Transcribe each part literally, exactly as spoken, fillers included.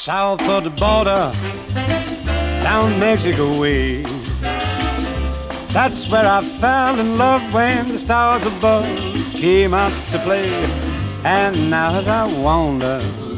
south of the border, down Mexico way. That's where I fell in love when the stars above came out to play. And now as I wander...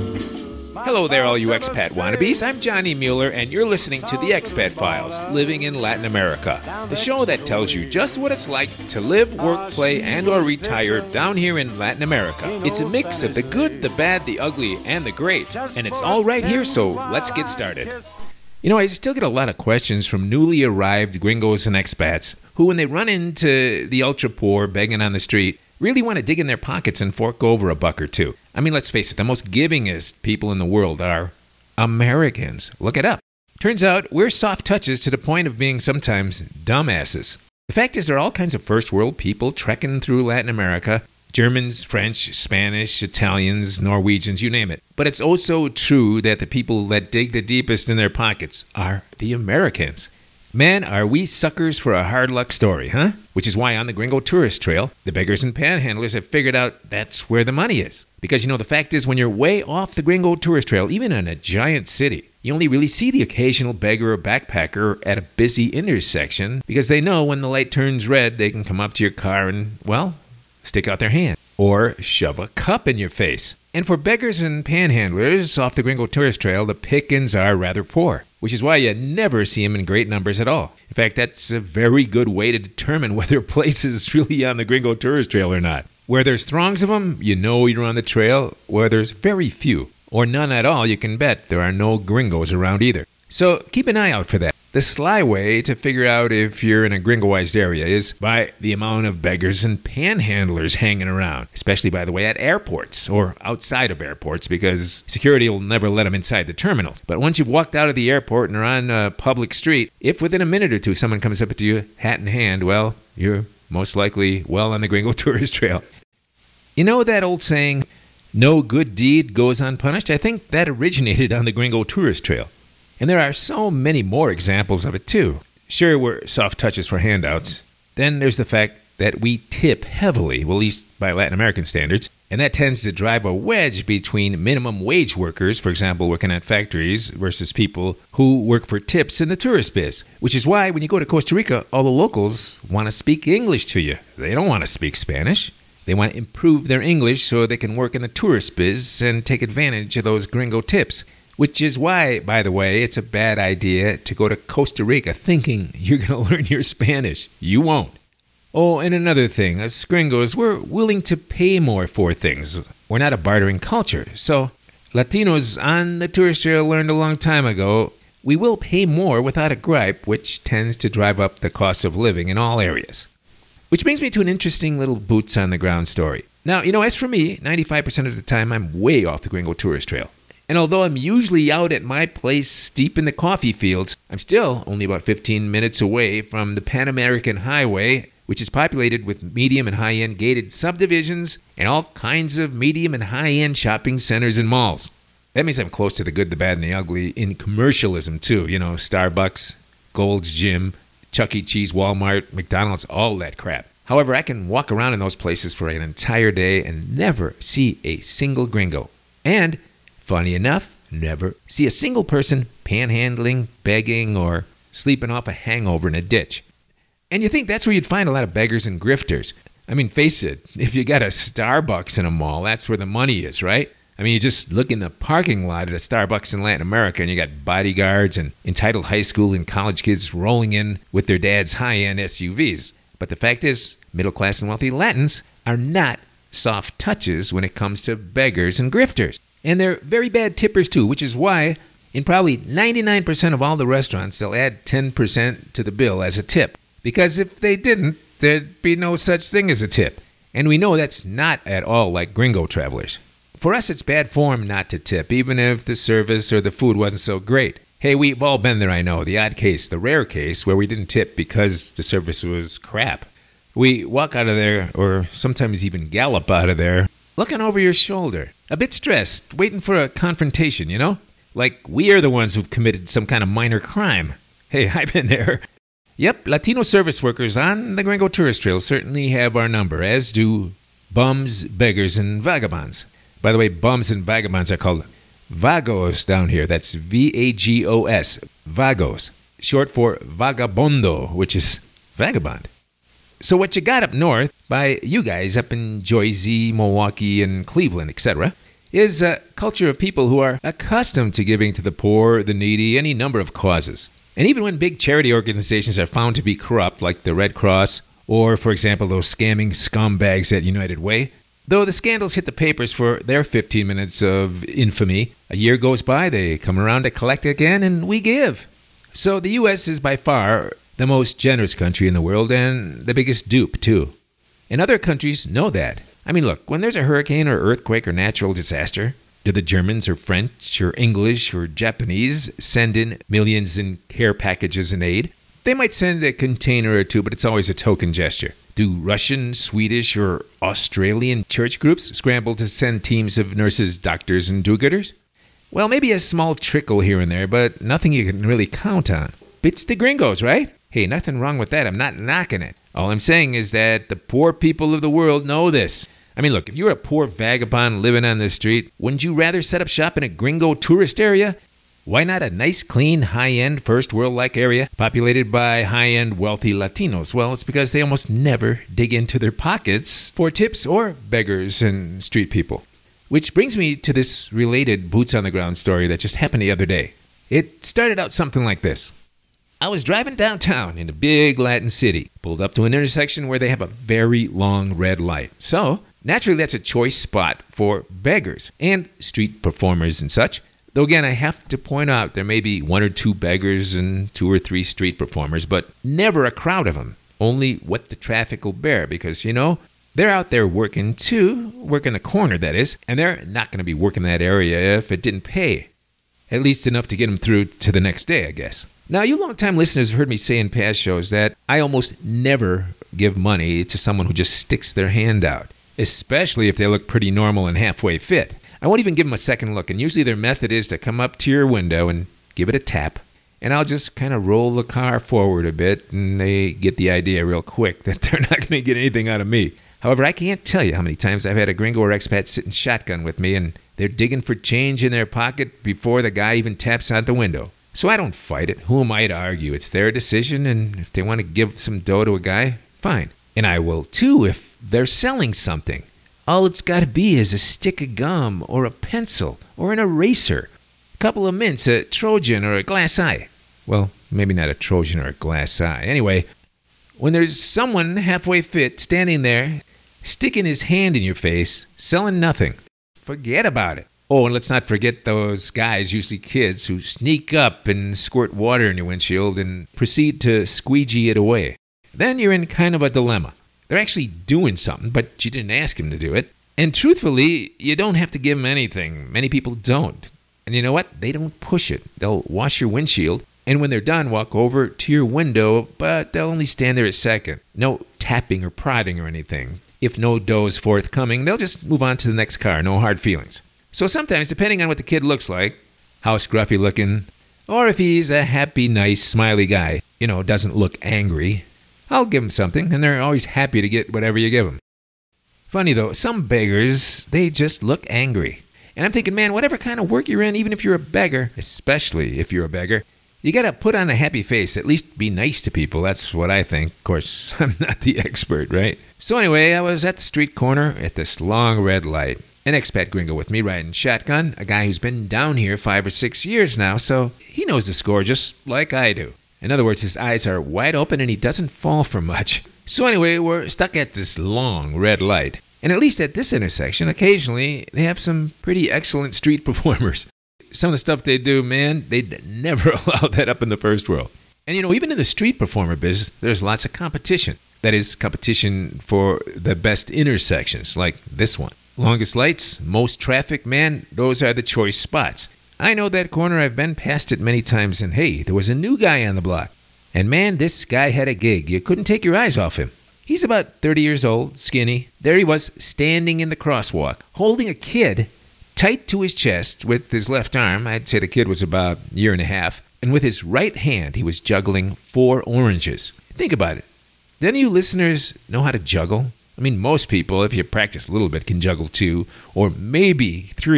Hello there, all you expat wannabes. I'm Johnny Mueller, and you're listening to The Expat Files, Living in Latin America, the show that tells you just what it's like to live, work, play, and or retire down here in Latin America. It's a mix of the good, the bad, the ugly, and the great, and it's all right here, so let's get started. You know, I still get a lot of questions from newly arrived gringos and expats who, when they run into the ultra-poor begging on the street, really want to dig in their pockets and fork over a buck or two. I mean, let's face it, the most givingest people in the world are Americans. Look it up. Turns out we're soft touches to the point of being sometimes dumbasses. The fact is, there are all kinds of first world people trekking through Latin America. Germans, French, Spanish, Italians, Norwegians, you name it. But it's also true that the people that dig the deepest in their pockets are the Americans. Man, are we suckers for a hard luck story, huh? Which is why on the Gringo Tourist Trail, the beggars and panhandlers have figured out that's where the money is. Because, you know, the fact is, when you're way off the Gringo Tourist Trail, even in a giant city, you only really see the occasional beggar or backpacker at a busy intersection because they know when the light turns red, they can come up to your car and, well, stick out their hand or shove a cup in your face. And for beggars and panhandlers off the Gringo Tourist Trail, the pickings are rather poor, which is why you never see them in great numbers at all. In fact, that's a very good way to determine whether a place is really on the Gringo Tourist Trail or not. Where there's throngs of them, you know you're on the trail. Where there's very few, or none at all, you can bet there are no gringos around either. So keep an eye out for that. The sly way to figure out if you're in a gringoized area is by the amount of beggars and panhandlers hanging around, especially, by the way, at airports or outside of airports, because security will never let them inside the terminals. But once you've walked out of the airport and are on a public street, if within a minute or two someone comes up to you, hat in hand, well, you're most likely well on the Gringo Tourist Trail. You know that old saying, no good deed goes unpunished? I think that originated on the Gringo Tourist Trail. And there are so many more examples of it, too. Sure, we're soft touches for handouts. Then there's the fact that we tip heavily, well, at least by Latin American standards, and that tends to drive a wedge between minimum wage workers, for example, working at factories, versus people who work for tips in the tourist biz. Which is why when you go to Costa Rica, all the locals want to speak English to you. They don't want to speak Spanish. They want to improve their English so they can work in the tourist biz and take advantage of those gringo tips. Which is why, by the way, it's a bad idea to go to Costa Rica thinking you're going to learn your Spanish. You won't. Oh, and another thing, us gringos, we're willing to pay more for things. We're not a bartering culture. So, Latinos on the tourist trail learned a long time ago, we will pay more without a gripe, which tends to drive up the cost of living in all areas. Which brings me to an interesting little boots-on-the-ground story. Now, you know, as for me, ninety-five percent of the time, I'm way off the Gringo Tourist Trail. And although I'm usually out at my place deep in the coffee fields, I'm still only about fifteen minutes away from the Pan American Highway, which is populated with medium and high-end gated subdivisions and all kinds of medium and high-end shopping centers and malls. That means I'm close to the good, the bad, and the ugly in commercialism, too. You know, Starbucks, Gold's Gym, Chuck E. Cheese, Walmart, McDonald's, all that crap. However, I can walk around in those places for an entire day and never see a single gringo. And funny enough, never see a single person panhandling, begging, or sleeping off a hangover in a ditch. And you think that's where you'd find a lot of beggars and grifters. I mean, face it, if you got a Starbucks in a mall, that's where the money is, right? I mean, you just look in the parking lot at a Starbucks in Latin America and you got bodyguards and entitled high school and college kids rolling in with their dad's high-end S U Vs. But the fact is, middle-class and wealthy Latins are not soft touches when it comes to beggars and grifters. And they're very bad tippers, too, which is why in probably ninety-nine percent of all the restaurants, they'll add ten percent to the bill as a tip. Because if they didn't, there'd be no such thing as a tip. And we know that's not at all like gringo travelers. For us, it's bad form not to tip, even if the service or the food wasn't so great. Hey, we've all been there, I know. The odd case, the rare case, where we didn't tip because the service was crap. We walk out of there, or sometimes even gallop out of there, looking over your shoulder, a bit stressed, waiting for a confrontation, you know? Like we are the ones who've committed some kind of minor crime. Hey, I've been there. Yep, Latino service workers on the Gringo Tourist Trail certainly have our number, as do bums, beggars, and vagabonds. By the way, bums and vagabonds are called vagos down here. That's V A G O S, vagos, short for vagabondo, which is vagabond. So what you got up north, by you guys up in Jersey, Milwaukee, and Cleveland, et cetera, is a culture of people who are accustomed to giving to the poor, the needy, any number of causes. And even when big charity organizations are found to be corrupt, like the Red Cross, or, for example, those scamming scumbags at United Way, though the scandals hit the papers for their fifteen minutes of infamy, a year goes by, they come around to collect again, and we give. So the U S is by far the most generous country in the world, and the biggest dupe, too. And other countries know that. I mean, look, when there's a hurricane or earthquake or natural disaster, do the Germans or French or English or Japanese send in millions in care packages and aid? They might send a container or two, but it's always a token gesture. Do Russian, Swedish, or Australian church groups scramble to send teams of nurses, doctors, and do-gooders? Well, maybe a small trickle here and there, but nothing you can really count on. It's the gringos, right? Hey, nothing wrong with that. I'm not knocking it. All I'm saying is that the poor people of the world know this. I mean, look, if you're a poor vagabond living on the street, wouldn't you rather set up shop in a gringo tourist area? Why not a nice, clean, high-end, first world-like area populated by high-end, wealthy Latinos? Well, it's because they almost never dig into their pockets for tips or beggars and street people. Which brings me to this related boots-on-the-ground story that just happened the other day. It started out something like this. I was driving downtown in a big Latin city, pulled up to an intersection where they have a very long red light. So, naturally, that's a choice spot for beggars and street performers and such. Though again, I have to point out there may be one or two beggars and two or three street performers, but never a crowd of them. Only what the traffic will bear, because, you know, they're out there working too, working the corner, that is, and they're not going to be working that area if it didn't pay. At least enough to get them through to the next day, I guess. Now, you long-time listeners have heard me say in past shows that I almost never give money to someone who just sticks their hand out, especially if they look pretty normal and halfway fit. I won't even give them a second look, and usually their method is to come up to your window and give it a tap, and I'll just kind of roll the car forward a bit, and they get the idea real quick that they're not going to get anything out of me. However, I can't tell you how many times I've had a gringo or expat sitting shotgun with me, and they're digging for change in their pocket before the guy even taps out the window. So I don't fight it. Who am I to argue? It's their decision, and if they want to give some dough to a guy, fine. And I will too if they're selling something. All it's got to be is a stick of gum or a pencil or an eraser, a couple of mints, a Trojan or a glass eye. Well, maybe not a Trojan or a glass eye. Anyway, when there's someone halfway fit standing there, sticking his hand in your face, selling nothing, forget about it. Oh, and let's not forget those guys, usually kids, who sneak up and squirt water in your windshield and proceed to squeegee it away. Then you're in kind of a dilemma. They're actually doing something, but you didn't ask them to do it. And truthfully, you don't have to give them anything. Many people don't. And you know what? They don't push it. They'll wash your windshield, and when they're done, walk over to your window, but they'll only stand there a second. No tapping or prodding or anything. If no dough is forthcoming, they'll just move on to the next car. No hard feelings. So sometimes, depending on what the kid looks like, how scruffy looking, or if he's a happy, nice, smiley guy, you know, doesn't look angry, I'll give him something, and they're always happy to get whatever you give them. Funny though, some beggars, they just look angry. And I'm thinking, man, whatever kind of work you're in, even if you're a beggar, especially if you're a beggar, you gotta put on a happy face, at least be nice to people. That's what I think. Of course, I'm not the expert, right? So anyway, I was at the street corner at this long red light. An expat gringo with me riding shotgun, a guy who's been down here five or six years now, so he knows the score just like I do. In other words, his eyes are wide open and he doesn't fall for much. So anyway, we're stuck at this long red light. And at least at this intersection, occasionally, they have some pretty excellent street performers. Some of the stuff they do, man, they'd never allow that up in the first world. And you know, even in the street performer business, there's lots of competition. That is, competition for the best intersections, like this one. Longest lights, most traffic, man, those are the choice spots. I know that corner. I've been past it many times, and hey, there was a new guy on the block. And man, this guy had a gig. You couldn't take your eyes off him. He's about thirty years old, skinny. There he was, standing in the crosswalk, holding a kid tight to his chest with his left arm. I'd say the kid was about a year and a half. And with his right hand, he was juggling four oranges. Think about it. Do any of you listeners know how to juggle? I mean, most people, if you practice a little bit, can juggle two or maybe three.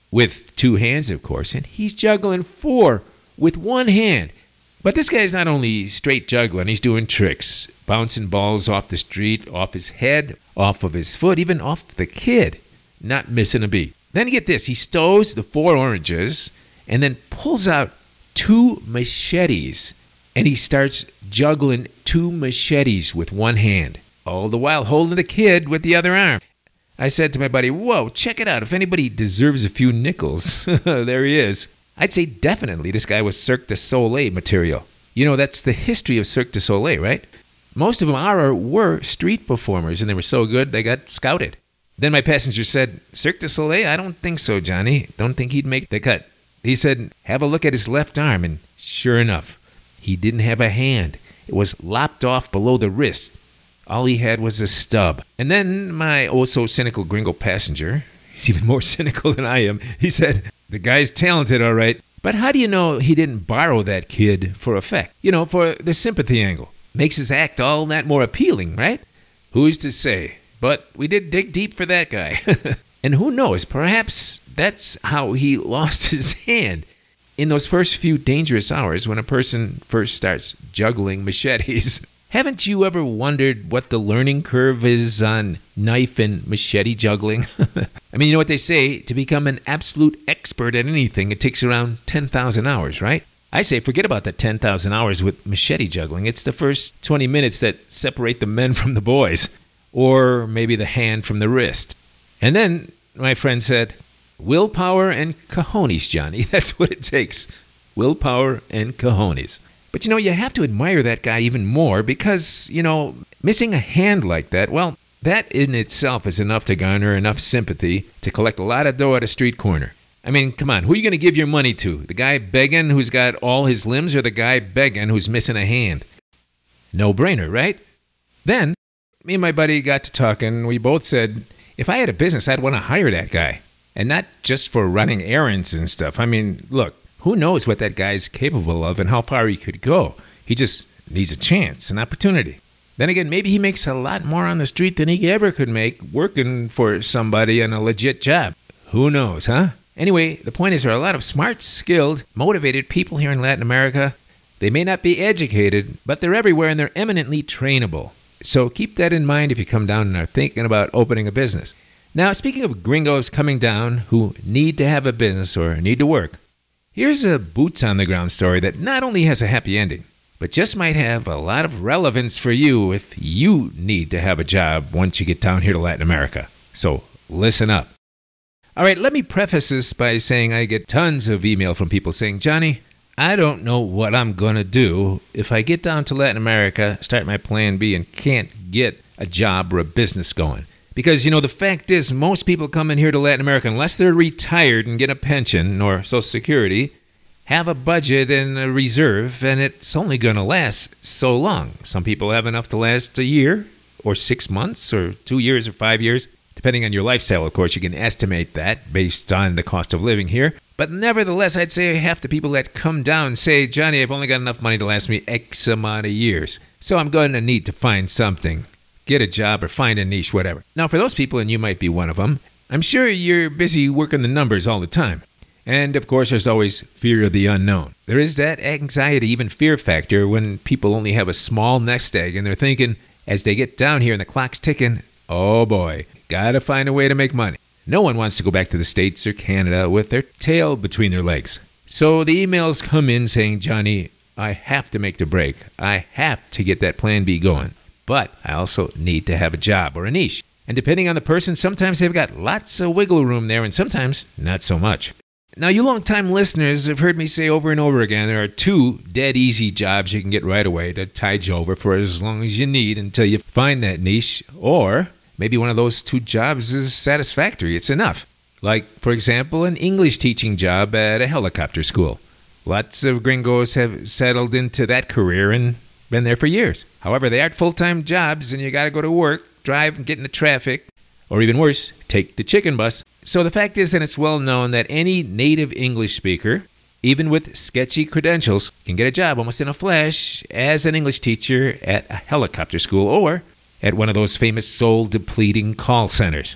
with two hands, of course, and he's juggling four with one hand. But this guy's not only straight juggling, he's doing tricks, bouncing balls off the street, off his head, off of his foot, even off the kid, not missing a beat. Then get this, he stows the four oranges and then pulls out two machetes, and he starts juggling two machetes with one hand, all the while holding the kid with the other arm. I said to my buddy, whoa, check it out. If anybody deserves a few nickels, there he is. I'd say definitely this guy was Cirque du Soleil material. You know, that's the history of Cirque du Soleil, right? Most of them are or were street performers, and they were so good they got scouted. Then my passenger said, Cirque du Soleil? I don't think so, Johnny. Don't think he'd make the cut. He said, have a look at his left arm, and sure enough, he didn't have a hand. It was lopped off below the wrist. All he had was a stub. And then my oh-so-cynical gringo passenger, he's even more cynical than I am, he said, the guy's talented, all right, but how do you know he didn't borrow that kid for effect? You know, for the sympathy angle. Makes his act all that more appealing, right? Who's to say? But we did dig deep for that guy. And who knows, perhaps that's how he lost his hand in those first few dangerous hours when a person first starts juggling machetes. Haven't you ever wondered what the learning curve is on knife and machete juggling? I mean, you know what they say? To become an absolute expert at anything, it takes around ten thousand hours, right? I say forget about the ten thousand hours with machete juggling. It's the first twenty minutes that separate the men from the boys. Or maybe the hand from the wrist. And then my friend said, willpower and cojones, Johnny. That's what it takes. Willpower and cojones. But, you know, you have to admire that guy even more because, you know, missing a hand like that, well, that in itself is enough to garner enough sympathy to collect a lot of dough at a street corner. I mean, come on, who are you going to give your money to? The guy begging who's got all his limbs or the guy begging who's missing a hand? No brainer, right? Then, me and my buddy got to talking. We both said, if I had a business, I'd want to hire that guy. And not just for running errands and stuff. I mean, look. Who knows what that guy's capable of and how far he could go? He just needs a chance, an opportunity. Then again, maybe he makes a lot more on the street than he ever could make working for somebody in a legit job. Who knows, huh? Anyway, the point is there are a lot of smart, skilled, motivated people here in Latin America. They may not be educated, but they're everywhere and they're eminently trainable. So keep that in mind if you come down and are thinking about opening a business. Now, speaking of gringos coming down who need to have a business or need to work, here's a boots-on-the-ground story that not only has a happy ending, but just might have a lot of relevance for you if you need to have a job once you get down here to Latin America. So listen up. All right, let me preface this by saying I get tons of email from people saying, Johnny, I don't know what I'm going to do if I get down to Latin America, start my plan B, and can't get a job or a business going. Because, you know, the fact is, most people coming here to Latin America, unless they're retired and get a pension or Social Security, have a budget and a reserve, and it's only going to last so long. Some people have enough to last a year or six months or two years or five years. Depending on your lifestyle, of course, you can estimate that based on the cost of living here. But nevertheless, I'd say half the people that come down say, Johnny, I've only got enough money to last me X amount of years, so I'm going to need to find something. Get a job or find a niche, whatever. Now, for those people, and you might be one of them, I'm sure you're busy working the numbers all the time. And, of course, there's always fear of the unknown. There is that anxiety, even fear factor, when people only have a small nest egg and they're thinking, as they get down here and the clock's ticking, oh boy, gotta find a way to make money. No one wants to go back to the States or Canada with their tail between their legs. So the emails come in saying, Johnny, I have to make the break. I have to get that plan B going. But I also need to have a job or a niche. And depending on the person, sometimes they've got lots of wiggle room there and sometimes not so much. Now, you long-time listeners have heard me say over and over again, there are two dead easy jobs you can get right away to tide you over for as long as you need until you find that niche. Or maybe one of those two jobs is satisfactory. It's enough. Like, for example, an English teaching job at a helicopter school. Lots of gringos have settled into that career and been there for years. However, they aren't full-time jobs, and you got to go to work, drive, and get in the traffic, or even worse, take the chicken bus. So the fact is that it's well known that any native English speaker, even with sketchy credentials, can get a job almost in a flash as an English teacher at a helicopter school or at one of those famous soul-depleting call centers.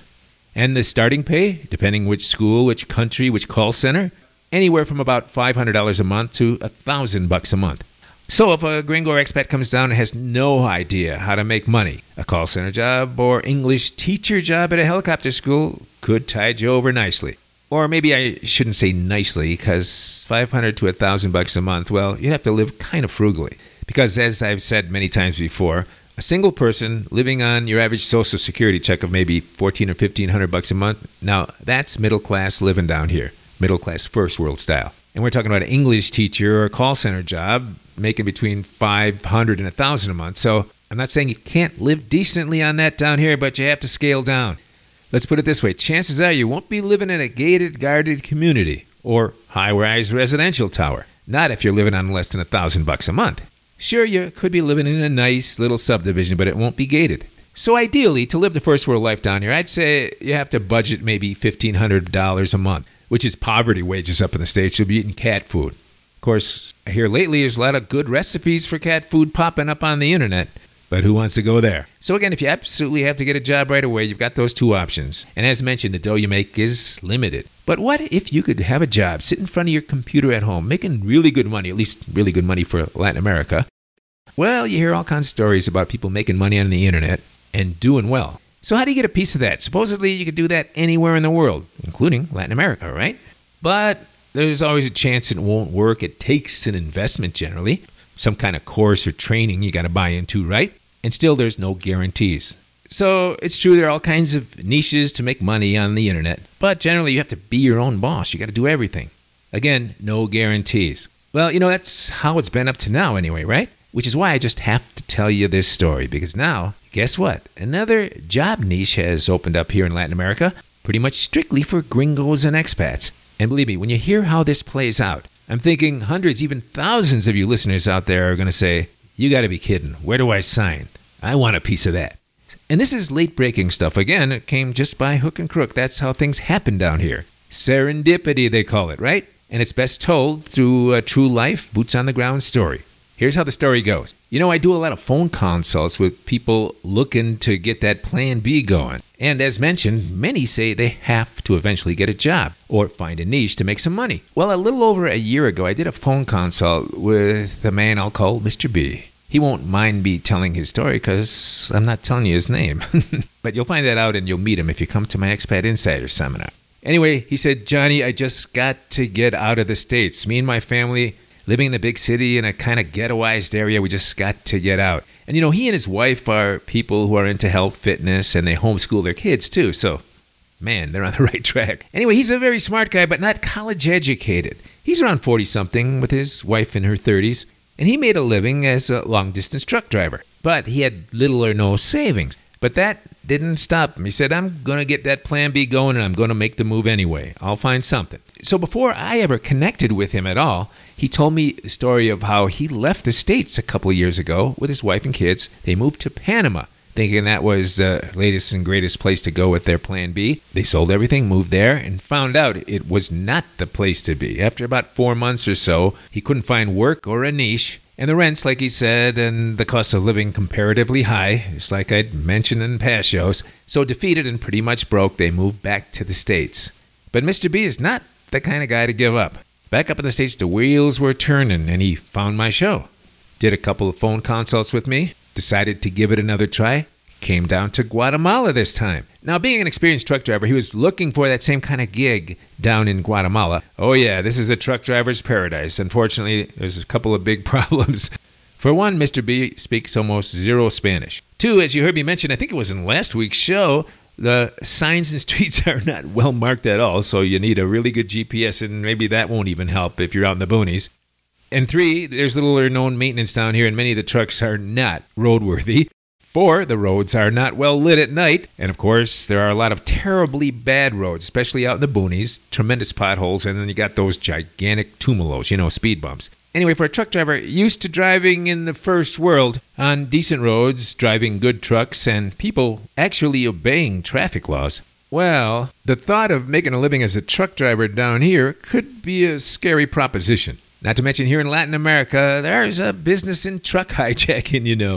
And the starting pay, depending which school, which country, which call center, anywhere from about five hundred dollars a month to one thousand bucks a month. So if a gringo or expat comes down and has no idea how to make money, a call center job or English teacher job at a helicopter school could tide you over nicely. Or maybe I shouldn't say nicely, because five hundred to one thousand bucks a month, well, you'd have to live kind of frugally. Because as I've said many times before, a single person living on your average Social Security check of maybe fourteen or fifteen hundred bucks a month, now that's middle class living down here, middle class first world style. And we're talking about an English teacher or a call center job making between five hundred and one thousand a month. So I'm not saying you can't live decently on that down here, but you have to scale down. Let's put it this way. Chances are you won't be living in a gated, guarded community or high-rise residential tower. Not if you're living on less than a thousand bucks a month. Sure, you could be living in a nice little subdivision, but it won't be gated. So ideally, to live the first world life down here, I'd say you have to budget maybe fifteen hundred dollars a month, which is poverty wages up in the States. You'll be eating cat food. Of course, I hear lately there's a lot of good recipes for cat food popping up on the internet. But who wants to go there? So again, if you absolutely have to get a job right away, you've got those two options. And as mentioned, the dough you make is limited. But what if you could have a job, sit in front of your computer at home, making really good money, at least really good money for Latin America? Well, you hear all kinds of stories about people making money on the internet and doing well. So how do you get a piece of that? Supposedly you could do that anywhere in the world, including Latin America, right? But there's always a chance it won't work. It takes an investment generally. Some kind of course or training you got to buy into, right? And still, there's no guarantees. So it's true there are all kinds of niches to make money on the internet, but generally you have to be your own boss. You got to do everything. Again, no guarantees. Well, you know, that's how it's been up to now anyway, right? Which is why I just have to tell you this story, because now, guess what? Another job niche has opened up here in Latin America, pretty much strictly for gringos and expats. And believe me, when you hear how this plays out, I'm thinking hundreds, even thousands of you listeners out there are going to say, you got to be kidding. Where do I sign? I want a piece of that. And this is late-breaking stuff. Again, it came just by hook and crook. That's how things happen down here. Serendipity, they call it, right? And it's best told through a true life, boots-on-the-ground story. Here's how the story goes. You know, I do a lot of phone consults with people looking to get that plan B going. And as mentioned, many say they have to eventually get a job or find a niche to make some money. Well, a little over a year ago, I did a phone consult with a man I'll call Mister B. He won't mind me telling his story because I'm not telling you his name. But you'll find that out and you'll meet him if you come to my Expat Insider seminar. Anyway, he said, Johnny, I just got to get out of the States. Me and my family, living in a big city in a kind of ghettoized area, we just got to get out. And, you know, he and his wife are people who are into health, fitness, and they homeschool their kids, too. So, man, they're on the right track. Anyway, he's a very smart guy, but not college educated. He's around forty-something with his wife in her thirties, and he made a living as a long-distance truck driver. But he had little or no savings. But that didn't stop him. He said, I'm going to get that plan B going, and I'm going to make the move anyway. I'll find something. So before I ever connected with him at all, he told me the story of how he left the States a couple of years ago with his wife and kids. They moved to Panama, thinking that was the latest and greatest place to go with their plan B. They sold everything, moved there, and found out it was not the place to be. After about four months or so, he couldn't find work or a niche. And the rents, like he said, and the cost of living comparatively high, just like I'd mentioned in past shows. So defeated and pretty much broke, they moved back to the States. But Mister B is not the kind of guy to give up. Back up in the States, the wheels were turning, and he found my show. Did a couple of phone consults with me, decided to give it another try, came down to Guatemala this time. Now, being an experienced truck driver, he was looking for that same kind of gig down in Guatemala. Oh yeah, this is a truck driver's paradise. Unfortunately, there's a couple of big problems. For one, Mister B speaks almost zero Spanish. Two, as you heard me mention, I think it was in last week's show, the signs and streets are not well marked at all, so you need a really good G P S, and maybe that won't even help if you're out in the boonies. And three, there's little or no maintenance down here, and many of the trucks are not roadworthy. Four, the roads are not well lit at night. And of course, there are a lot of terribly bad roads, especially out in the boonies, tremendous potholes, and then you got those gigantic tumulos, you know, speed bumps. Anyway, for a truck driver used to driving in the first world on decent roads, driving good trucks, and people actually obeying traffic laws, well, the thought of making a living as a truck driver down here could be a scary proposition. Not to mention here in Latin America, there's a business in truck hijacking, you know.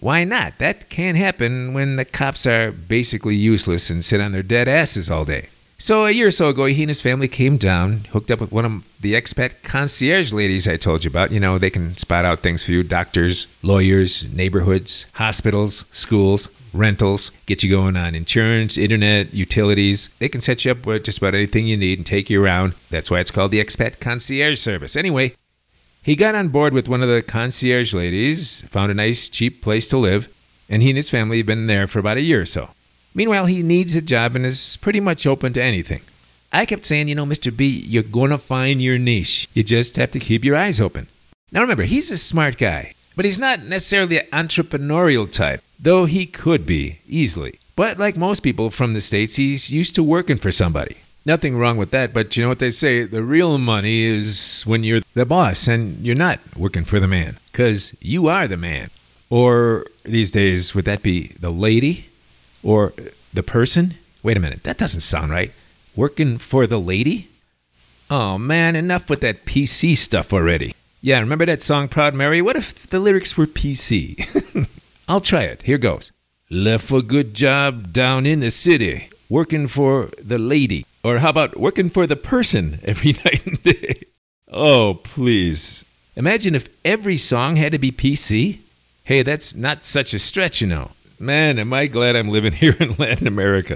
Why not? That can happen when the cops are basically useless and sit on their dead asses all day. So a year or so ago, he and his family came down, hooked up with one of the expat concierge ladies I told you about. You know, they can spot out things for you. Doctors, lawyers, neighborhoods, hospitals, schools, rentals, get you going on insurance, internet, utilities. They can set you up with just about anything you need and take you around. That's why it's called the expat concierge service. Anyway, he got on board with one of the concierge ladies, found a nice, cheap place to live, and he and his family have been there for about a year or so. Meanwhile, he needs a job and is pretty much open to anything. I kept saying, you know, Mister B, you're going to find your niche. You just have to keep your eyes open. Now remember, he's a smart guy, but he's not necessarily an entrepreneurial type, though he could be, easily. But like most people from the States, he's used to working for somebody. Nothing wrong with that, but you know what they say, the real money is when you're the boss and you're not working for the man, because you are the man. Or these days, would that be the lady? Or the person? Wait a minute, that doesn't sound right. Working for the lady? Oh man, enough with that P C stuff already. Yeah, remember that song, Proud Mary? What if the lyrics were P C? I'll try it. Here goes. Left for a good job down in the city, working for the lady. Or how about working for the person every night and day? Oh, please. Imagine if every song had to be P C. Hey, that's not such a stretch, you know. Man, am I glad I'm living here in Latin America.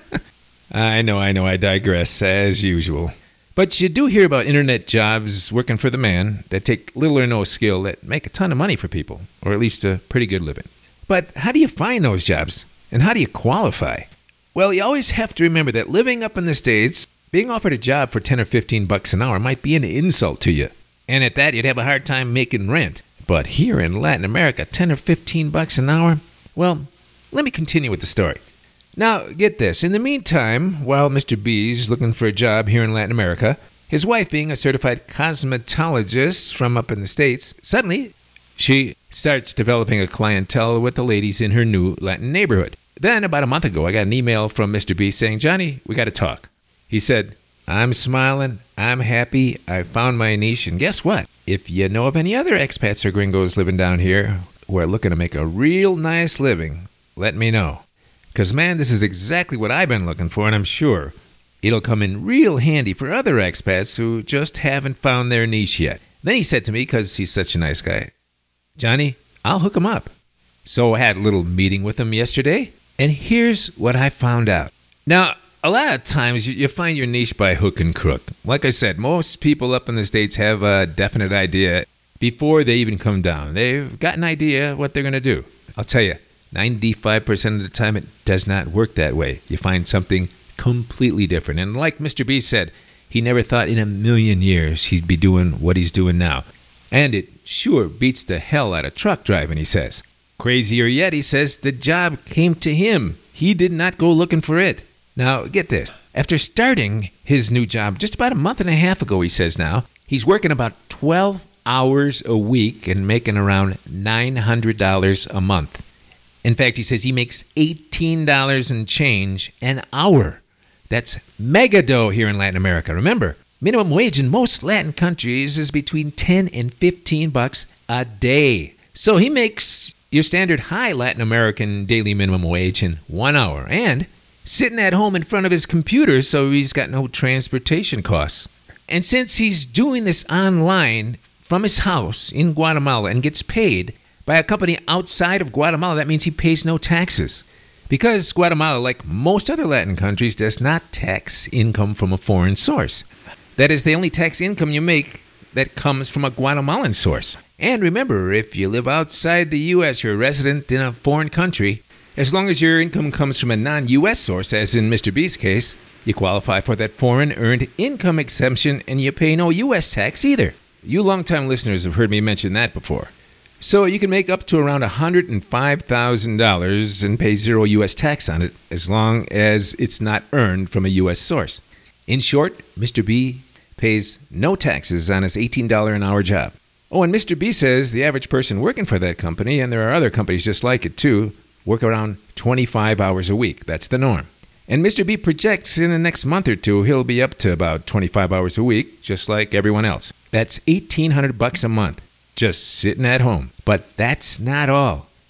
I know, I know, I digress, as usual. But you do hear about internet jobs working for the man that take little or no skill that make a ton of money for people, or at least a pretty good living. But how do you find those jobs? And how do you qualify? Well, you always have to remember that living up in the States, being offered a job for ten or fifteen bucks an hour might be an insult to you. And at that, you'd have a hard time making rent. But here in Latin America, ten or fifteen bucks an hour? Well, let me continue with the story. Now, get this. In the meantime, while Mister B's looking for a job here in Latin America, his wife, being a certified cosmetologist from up in the States, suddenly she starts developing a clientele with the ladies in her new Latin neighborhood. Then, about a month ago, I got an email from Mister B saying, Johnny, we got to talk. He said, I'm smiling, I'm happy, I found my niche, and guess what? If you know of any other expats or gringos living down here who are looking to make a real nice living, let me know. Because, man, this is exactly what I've been looking for, and I'm sure it'll come in real handy for other expats who just haven't found their niche yet. Then he said to me, because he's such a nice guy, Johnny, I'll hook him up. So I had a little meeting with him yesterday, and here's what I found out. Now, a lot of times you find your niche by hook and crook. Like I said, most people up in the States have a definite idea before they even come down. They've got an idea what they're going to do. I'll tell you, ninety-five percent of the time, it does not work that way. You find something completely different. And like Mister B said, he never thought in a million years he'd be doing what he's doing now. And it sure beats the hell out of truck driving, he says. Crazier yet, he says, the job came to him. He did not go looking for it. Now, get this. After starting his new job just about a month and a half ago, he says now, he's working about twelve hours a week and making around nine hundred dollars a month. In fact, he says he makes eighteen dollars and change an hour. That's mega dough here in Latin America. Remember, minimum wage in most Latin countries is between ten and fifteen bucks a day. So he makes your standard high Latin American daily minimum wage in one hour and sitting at home in front of his computer, so he's got no transportation costs. And since he's doing this online from his house in Guatemala and gets paid by a company outside of Guatemala, that means he pays no taxes. Because Guatemala, like most other Latin countries, does not tax income from a foreign source. That is, they only tax income you make that comes from a Guatemalan source. And remember, if you live outside the U S, you're a resident in a foreign country, as long as your income comes from a non-U S source, as in Mister B's case, you qualify for that foreign earned income exemption and you pay no U S tax either. You longtime listeners have heard me mention that before. So you can make up to around one hundred five thousand dollars and pay zero U S tax on it as long as it's not earned from a U S source. In short, Mister B pays no taxes on his eighteen dollars an hour job. Oh, and Mister B says the average person working for that company, and there are other companies just like it too, work around twenty-five hours a week. That's the norm. And Mister B projects in the next month or two, he'll be up to about twenty-five hours a week, just like everyone else. That's eighteen hundred bucks a month, just sitting at home. But that's not all.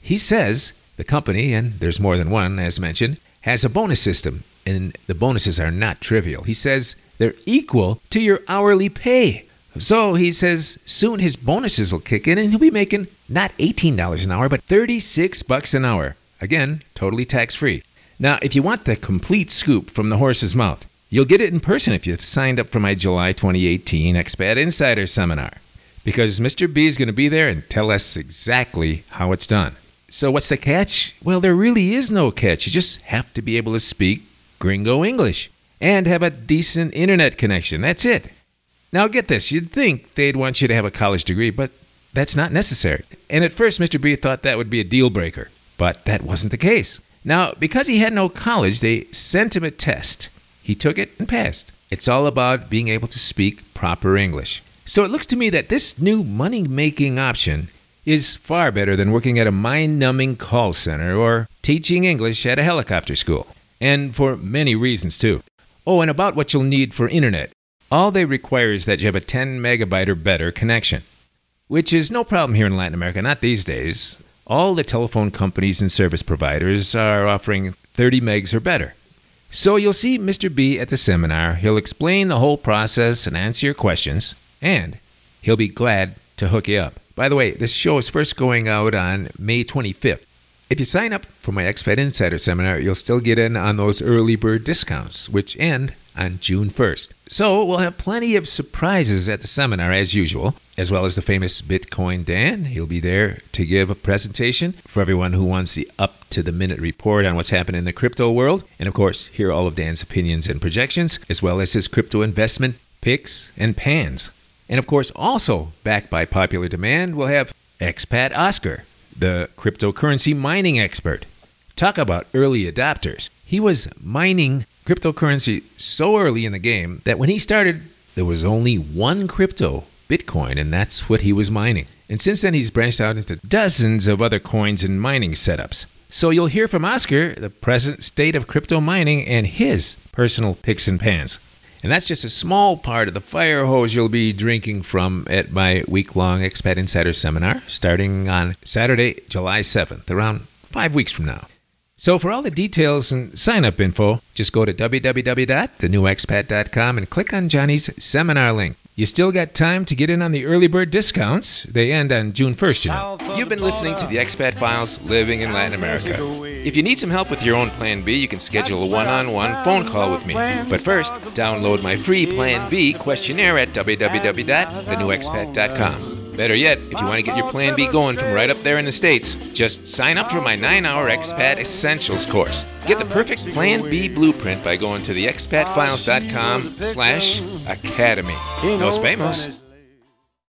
He says the company, and there's more than one as mentioned, has a bonus system, and the bonuses are not trivial. He says they're equal to your hourly pay. So he says soon his bonuses will kick in and he'll be making not eighteen dollars an hour, but thirty-six bucks an hour. Again, totally tax-free. Now, if you want the complete scoop from the horse's mouth, you'll get it in person if you've signed up for my July twenty eighteen Expat Insider Seminar, because Mister B is going to be there and tell us exactly how it's done. So what's the catch? Well, there really is no catch. You just have to be able to speak gringo English and have a decent internet connection. That's it. Now get this, you'd think they'd want you to have a college degree, but that's not necessary. And at first, Mister B thought that would be a deal breaker, but that wasn't the case. Now, because he had no college, they sent him a test. He took it and passed. It's all about being able to speak proper English. So it looks to me that this new money-making option is far better than working at a mind-numbing call center or teaching English at a helicopter school. And for many reasons, too. Oh, and about what you'll need for internet. All they require is that you have a ten megabyte or better connection, which is no problem here in Latin America, not these days. All the telephone companies and service providers are offering thirty megs or better. So you'll see Mister B at the seminar. He'll explain the whole process and answer your questions, and he'll be glad to hook you up. By the way, this show is first going out on May twenty-fifth. If you sign up for my Expat Insider Seminar, you'll still get in on those early bird discounts, which end on June first. So we'll have plenty of surprises at the seminar as usual, as well as the famous Bitcoin Dan. He'll be there to give a presentation for everyone who wants the up-to-the-minute report on what's happening in the crypto world. And of course, hear all of Dan's opinions and projections, as well as his crypto investment picks and pans. And of course, also backed by popular demand, we'll have Expat Oscar, the cryptocurrency mining expert. Talk about early adopters. He was mining cryptocurrency so early in the game that when he started, there was only one crypto, Bitcoin, and that's what he was mining. And since then, he's branched out into dozens of other coins and mining setups. So you'll hear from Oscar the present state of crypto mining and his personal picks and pans. And that's just a small part of the fire hose you'll be drinking from at my week-long Expat Insider Seminar, starting on Saturday, July seventh, around five weeks from now. So for all the details and sign-up info, just go to w w w dot the new expat dot com and click on Johnny's seminar link. You still got time to get in on the early bird discounts. They end on June first, you know. You've been listening to the Expat Files, living in Latin America. If you need some help with your own Plan B, you can schedule a one-on-one phone call with me. But first, download my free Plan B questionnaire at w w w dot the new expat dot com. Better yet, if you want to get your Plan B going from right up there in the States, just sign up for my nine-hour Expat Essentials course. Get the perfect Plan B blueprint by going to the expat files dot com slash academy. Nos vemos.